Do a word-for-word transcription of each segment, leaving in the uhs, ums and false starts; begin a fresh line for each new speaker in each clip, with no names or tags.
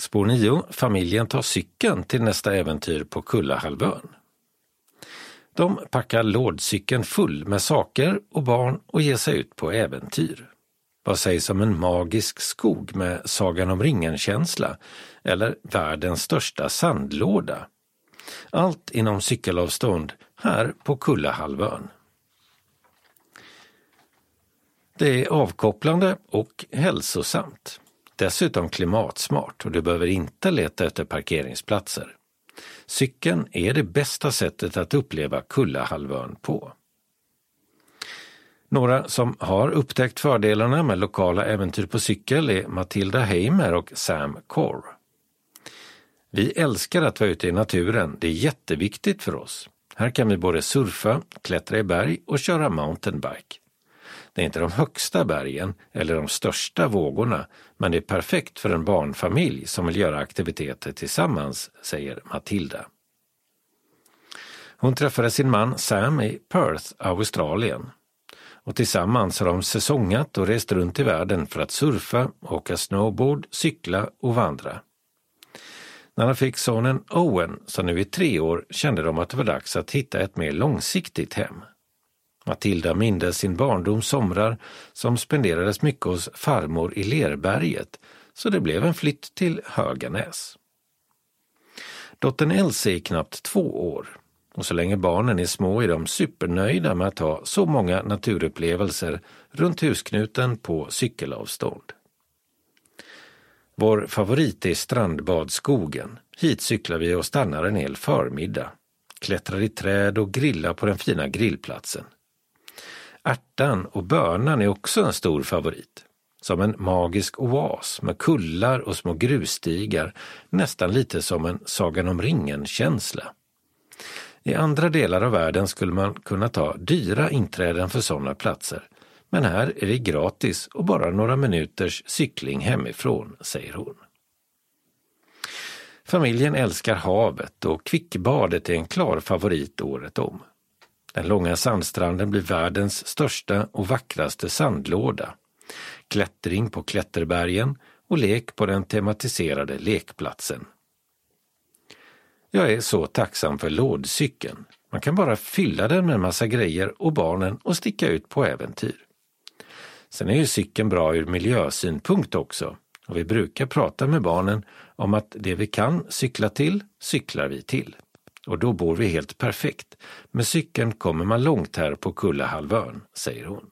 Spår nio. Familjen tar cykeln till nästa äventyr på Kullahalvön. De packar lådcykeln full med saker och barn och ger sig ut på äventyr. Vad sägs om en magisk skog med Sagan om ringen-känsla eller världens största sandlåda? Allt inom cykelavstånd här på Kullahalvön. Det är avkopplande och hälsosamt. Dessutom klimatsmart och du behöver inte leta efter parkeringsplatser. Cykeln är det bästa sättet att uppleva Kullahalvön på. Några som har upptäckt fördelarna med lokala äventyr på cykel är Matilda Heimer och Sam Corr. Vi älskar att vara ute i naturen, det är jätteviktigt för oss. Här kan vi både surfa, klättra i berg och köra mountainbike. Det är inte de högsta bergen eller de största vågorna, men det är perfekt för en barnfamilj som vill göra aktiviteter tillsammans, säger Matilda. Hon träffade sin man Sam i Perth, Australien. Och tillsammans har de säsongat och rest runt i världen för att surfa, åka snowboard, cykla och vandra. När de fick sonen Owen, som nu är tre år, kände de att det var dags att hitta ett mer långsiktigt hem. Matilda mindes sin barndoms somrar som spenderades mycket hos farmor i Lerberget, så det blev en flytt till Höganäs. Dottern Elsie är knappt två år. Och så länge barnen är små är de supernöjda med att ha så många naturupplevelser runt husknuten på cykelavstånd. Vår favorit är strandbadskogen. Hit cyklar vi och stannar en hel förmiddag. Klättrar i träd och grillar på den fina grillplatsen. Ärtan och bönan är också en stor favorit. Som en magisk oas med kullar och små grusstigar, nästan lite som en Sagan om ringen-känsla. I andra delar av världen skulle man kunna ta dyra inträden för sådana platser. Men här är det gratis och bara några minuters cykling hemifrån, säger hon. Familjen älskar havet och kvickbadet är en klar favorit året om. Den långa sandstranden blir världens största och vackraste sandlåda. Klättring på klätterbergen och lek på den tematiserade lekplatsen. Jag är så tacksam för lådcykeln. Man kan bara fylla den med en massa grejer och barnen och sticka ut på äventyr. Sen är ju cykeln bra ur miljösynpunkt också. Och vi brukar prata med barnen om att det vi kan cykla till, cyklar vi till. Och då bor vi helt perfekt. Med cykeln kommer man långt här på Kullahalvön, säger hon.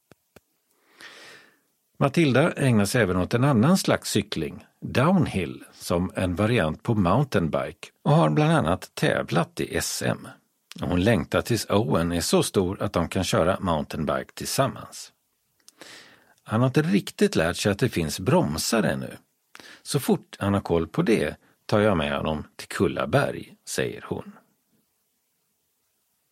Matilda ägnar sig även åt en annan slags cykling, downhill, som en variant på mountainbike och har bland annat tävlat i S M. Hon längtar tills Owen är så stor att de kan köra mountainbike tillsammans. Han har inte riktigt lärt sig att det finns bromsar ännu. Så fort han har koll på det tar jag med honom till Kullaberg, säger hon.